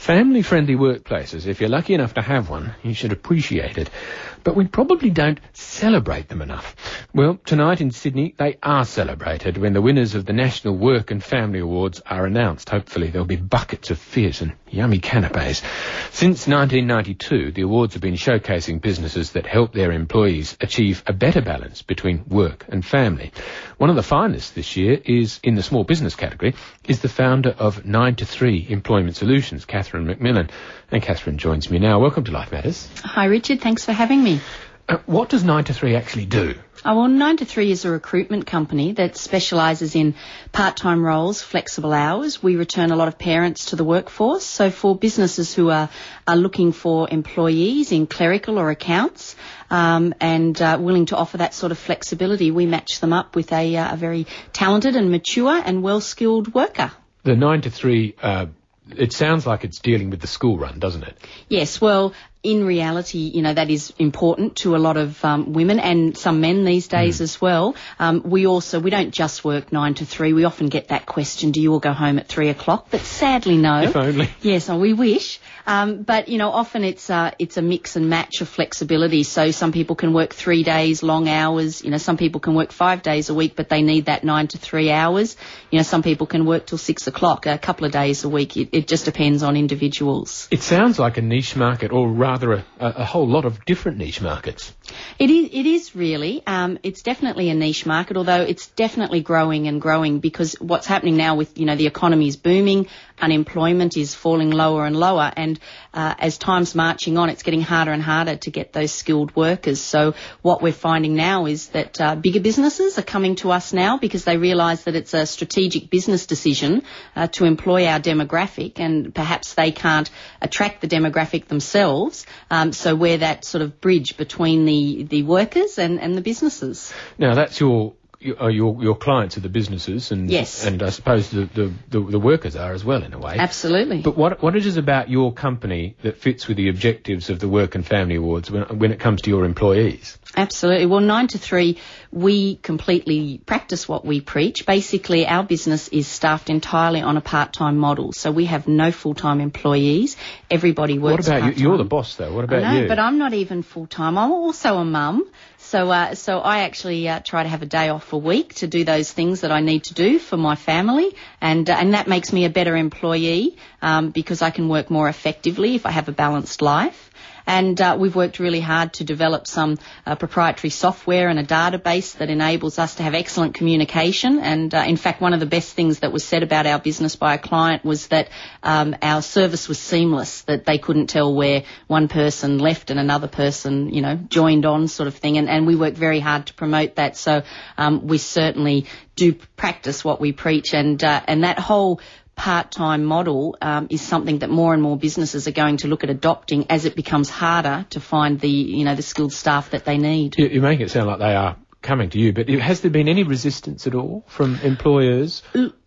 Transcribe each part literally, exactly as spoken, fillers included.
Family-friendly workplaces, if you're lucky enough to have one, you should appreciate it. But we probably don't celebrate them enough. Well, tonight in Sydney, they are celebrated when the winners of the National Work and Family Awards are announced. Hopefully there'll be buckets of fizz and yummy canapes. Since nineteen ninety-two, the awards have been showcasing businesses that help their employees achieve a better balance between work and family. One of the finalists this year is, in the small business category, is the founder of nine to three Employment Solutions, Catherine McMillan. And Catherine joins me now. Welcome to Life Matters. Hi Richard, thanks for having me. Uh, what does nine to three actually do? Oh, well, nine to three is a recruitment company that specialises in part-time roles, flexible hours. We return a lot of parents to the workforce. So for businesses who are, are looking for employees in clerical or accounts um, and uh, willing to offer that sort of flexibility, we match them up with a, uh, a very talented and mature and well-skilled worker. The nine to three, uh, it sounds like it's dealing with the school run, doesn't it? Yes, well, in reality, you know, that is important to a lot of um, women and some men these days mm. as well. Um, we also, we don't just work nine to three. We often get that question, do you all go home at three o'clock? But sadly, no. If only. Yes, we wish. Um, but, you know, often it's uh, it's a mix and match of flexibility. So some people can work three days, long hours. You know, some people can work five days a week, but they need that nine to three hours. You know, some people can work till six o'clock, a couple of days a week. It, it just depends on individuals. It sounds like a niche market, or rather a, a, a whole lot of different niche markets. It is, it is really. Um, it's definitely a niche market, although it's definitely growing and growing because what's happening now with, you know, the economy is booming, unemployment is falling lower and lower, and uh, as time's marching on, it's getting harder and harder to get those skilled workers. So what we're finding now is that uh, bigger businesses are coming to us now because they realise that it's a strategic business decision uh, to employ our demographic, and perhaps they can't attract the demographic themselves. Um, so we're that sort of bridge between the, the workers and, and the businesses. Now, that's your... Your, your your clients are the businesses, and yes. and I suppose the, the, the, the workers are as well in a way. Absolutely. But what what it is about your company that fits with the objectives of the Work and Family Awards when when it comes to your employees? Absolutely. Well, nine to three, we completely practice what we preach. Basically, our business is staffed entirely on a part-time model, so we have no full-time employees. Everybody works What about part-time. you? You're the boss, though. What about I know, you? But I'm not even full-time. I'm also a mum. So, uh, so I actually uh, try to have a day off a week to do those things that I need to do for my family, and uh, and that makes me a better employee um, because I can work more effectively if I have a balanced life. And uh, we've worked really hard to develop some uh, proprietary software and a database that enables us to have excellent communication. And uh, in fact, one of the best things that was said about our business by a client was that um, our service was seamless, that they couldn't tell where one person left and another person, you know, joined on sort of thing. And, and we work very hard to promote that. So um, we certainly do practice what we preach, and uh, and that whole part-time model um, is something that more and more businesses are going to look at adopting as it becomes harder to find the, you know, the skilled staff that they need. You, you make it sound like they are coming to you, but has there been any resistance at all from employers?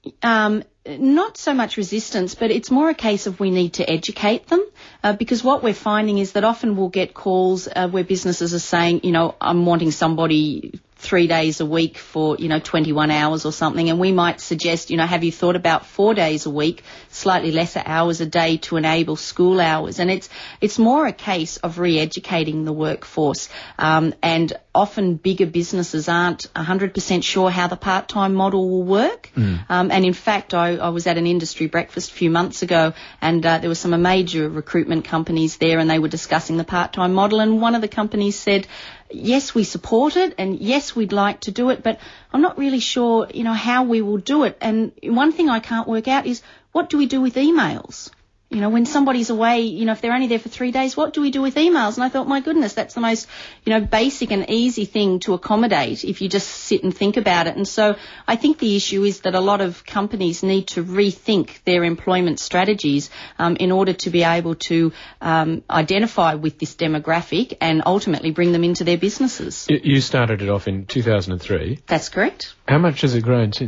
Um, not so much resistance, but it's more a case of we need to educate them uh, because what we're finding is that often we'll get calls uh, where businesses are saying, you know, I'm wanting somebody three days a week for, you know, twenty-one hours or something, and we might suggest, you know, have you thought about four days a week, slightly lesser hours a day to enable school hours? And it's it's more a case of re-educating the workforce, um, and often bigger businesses aren't one hundred percent sure how the part-time model will work. Mm. Um, and in fact, I, I was at an industry breakfast a few months ago, and uh, there were some major recruitment companies there, and they were discussing the part-time model, and one of the companies said, yes, we support it, and yes, we'd like to do it, but I'm not really sure, you know, how we will do it. And one thing I can't work out is, what do we do with emails? You know, when somebody's away, you know, if they're only there for three days, what do we do with emails? And I thought, my goodness, that's the most, you know, basic and easy thing to accommodate if you just sit and think about it. And so I think the issue is that a lot of companies need to rethink their employment strategies um, in order to be able to um, identify with this demographic and ultimately bring them into their businesses. You started it off in two thousand three. That's correct. How much has it grown since?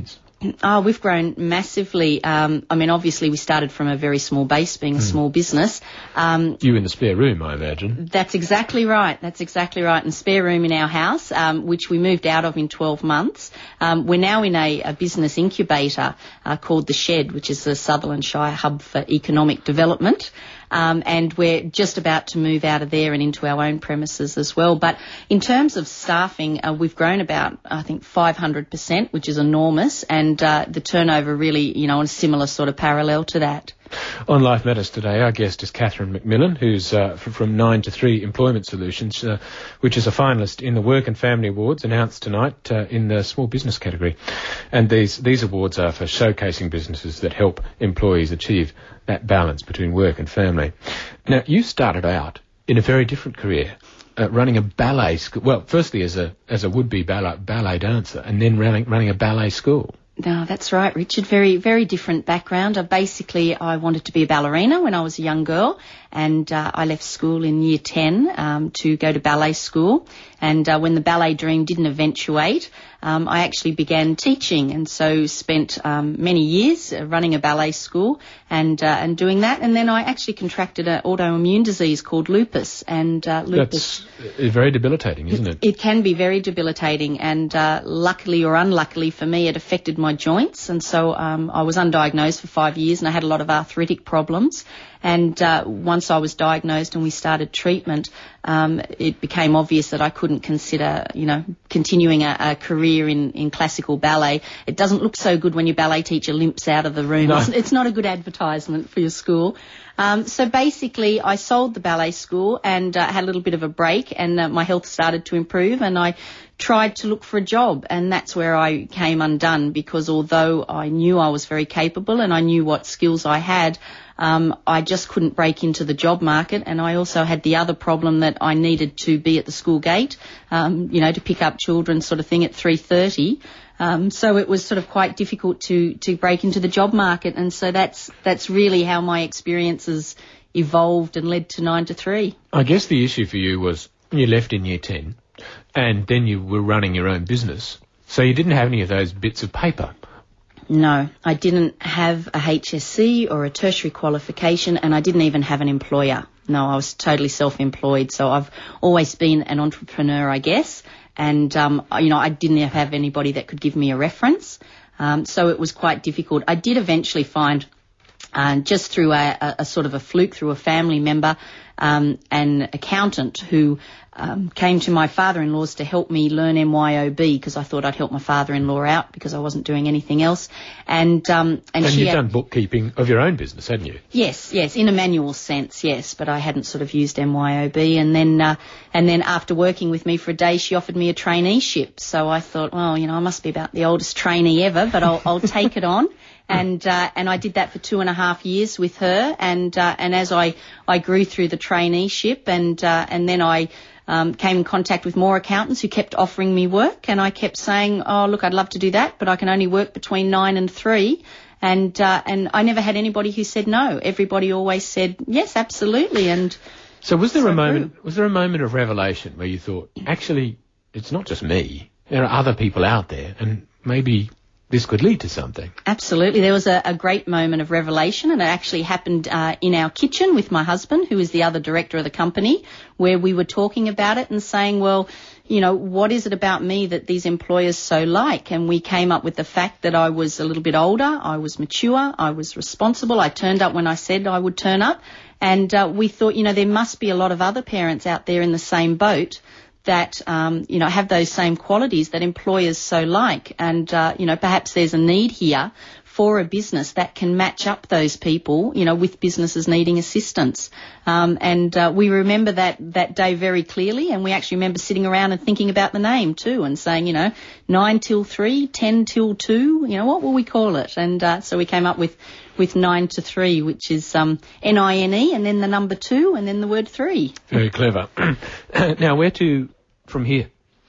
Oh, we've grown massively. Um, I mean, obviously we started from a very small base, being a mm. small business. Um, you in the spare room, I imagine. That's exactly right. That's exactly right. And spare room in our house, um, which we moved out of in twelve months. Um, we're now in a, a business incubator uh, called The Shed, which is the Sutherland Shire Hub for Economic Development. Um, and we're just about to move out of there and into our own premises as well. But in terms of staffing, uh, we've grown about, I think, five hundred percent, which is enormous, and uh, the turnover really, you know, on a similar sort of parallel to that. On Life Matters today, our guest is Catherine McMillan, who's uh, from nine to three Employment Solutions, uh, which is a finalist in the Work and Family Awards announced tonight uh, in the small business category. And these, these awards are for showcasing businesses that help employees achieve that balance between work and family. Now, you started out in a very different career, uh, running a ballet school. Well, firstly as a as a would-be ballet, ballet dancer, and then running, running a ballet school. No, that's right, Richard. Very, very different background. Uh, basically, I wanted to be a ballerina when I was a young girl, and uh, I left school in year ten um, to go to ballet school. And uh, when the ballet dream didn't eventuate, um, I actually began teaching, and so spent um, many years uh, running a ballet school and uh, and doing that. And then I actually contracted an autoimmune disease called lupus. And uh, lupus. That's very debilitating, isn't it? It, it can be very debilitating, and uh, luckily or unluckily for me, it affected my joints, and so um, I was undiagnosed for five years, and I had a lot of arthritic problems. And uh, once I was diagnosed and we started treatment, um, it became obvious that I couldn't consider, you know, continuing a, a career in, in classical ballet. It doesn't look so good when your ballet teacher limps out of the room. No. It's, it's not a good advertisement for your school. Um, so basically, I sold the ballet school and uh, had a little bit of a break, and uh, my health started to improve, and I tried to look for a job, and that's where I came undone, because although I knew I was very capable and I knew what skills I had, um, I just couldn't break into the job market. And I also had the other problem that I needed to be at the school gate, um, you know, to pick up children sort of thing at three thirty. Um, so it was sort of quite difficult to, to break into the job market. And so that's, that's really how my experiences evolved and led to nine to three. I guess the issue for you was you left in year ten and then you were running your own business. So you didn't have any of those bits of paper. No, I didn't have a H S C or a tertiary qualification, and I didn't even have an employer. No, I was totally self-employed. So I've always been an entrepreneur, I guess. And, um, you know, I didn't have anybody that could give me a reference. Um, so it was quite difficult. I did eventually find, uh, just through a, a, a sort of a fluke, through a family member, um, an accountant who um, came to my father-in-law's to help me learn M Y O B, because I thought I'd help my father-in-law out because I wasn't doing anything else. And um, and, and she you've had, done bookkeeping of your own business, hadn't you? Yes, yes, in a manual sense, yes, but I hadn't sort of used M Y O B. And then uh, and then after working with me for a day, she offered me a traineeship. So I thought, well, you know, I must be about the oldest trainee ever, but I'll, I'll take it on. And uh, and I did that for two and a half years with her, and uh, and as I, I grew through the traineeship, and uh, and then I um, came in contact with more accountants who kept offering me work, and I kept saying, oh look, I'd love to do that, but I can only work between nine and three, and uh, and I never had anybody who said no. Everybody always said yes, absolutely. And so was there so a moment? grew. Was there a moment of revelation where you thought, actually, it's not just me. There are other people out there, and maybe this could lead to something? Absolutely. There was a, a great moment of revelation, and it actually happened uh, in our kitchen with my husband, who is the other director of the company, where we were talking about it and saying, well, you know, what is it about me that these employers so like? And we came up with the fact that I was a little bit older, I was mature, I was responsible, I turned up when I said I would turn up, and uh, we thought, you know, there must be a lot of other parents out there in the same boat that, um, you know, have those same qualities that employers so like. And, uh, you know, perhaps there's a need here for a business that can match up those people, you know, with businesses needing assistance. Um, and uh, we remember that, that day very clearly, and we actually remember sitting around and thinking about the name too, and saying, you know, nine till three, ten till two, you know, what will we call it? And uh, so we came up with, with nine to three, which is um, N I N E, and then the number two, and then the word three. Very clever. Now, where to from here?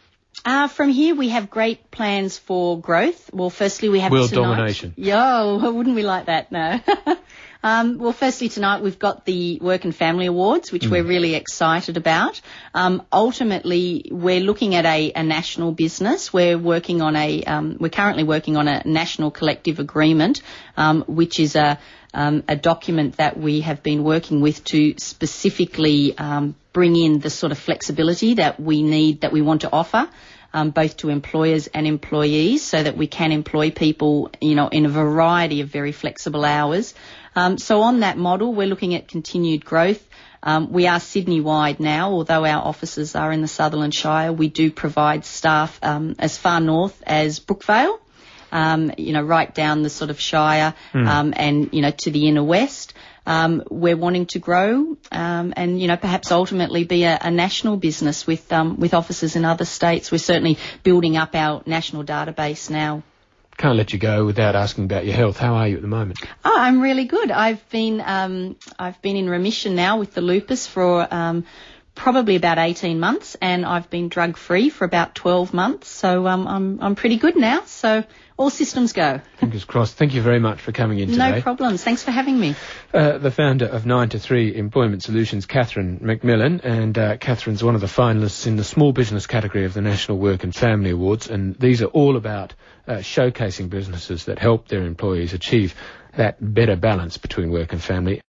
Uh, from here, we have great plans for growth. Well, firstly, we have world tonight. domination. Yo, wouldn't we like that? No. Um, well, firstly, tonight we've got the Work and Family Awards, which mm. we're really excited about. Um, ultimately, we're looking at a, a national business. We're working on a, um, we're currently working on a national collective agreement, um, which is a, um, a document that we have been working with to specifically um, bring in the sort of flexibility that we need, that we want to offer. Um, both to employers and employees, so that we can employ people, you know, in a variety of very flexible hours. Um, so on that model, we're looking at continued growth. Um, we are Sydney-wide now, although our offices are in the Sutherland Shire. We do provide staff um, as far north as Brookvale, um, you know, right down the sort of Shire mm. um, and, you know, to the inner west. Um, we're wanting to grow um, and, you know, perhaps ultimately be a, a national business with um, with offices in other states. We're certainly building up our national database now. Can't let you go without asking about your health. How are you at the moment? Oh, I'm really good. I've been um, I've been in remission now with the lupus for um, probably about eighteen months, and I've been drug free for about twelve months. So um, I'm I'm pretty good now. So all systems go. Fingers crossed. Thank you very much for coming in today. No problems. Thanks for having me. Uh, the founder of nine to three Employment Solutions, Catherine McMillan, and uh, Catherine's one of the finalists in the small business category of the National Work and Family Awards, and these are all about uh, showcasing businesses that help their employees achieve that better balance between work and family.